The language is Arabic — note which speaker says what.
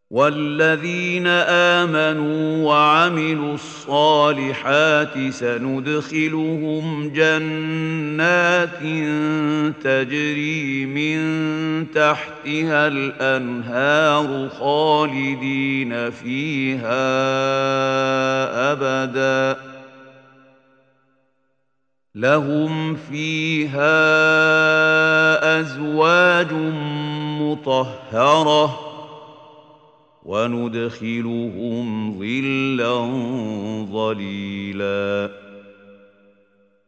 Speaker 1: والذين آمنوا وعملوا الصالحات سندخلهم جنات تجري من تحتها الأنهار خالدين فيها أبدا لهم فيها أزواج مطهرة وندخلهم ظلا ظليلا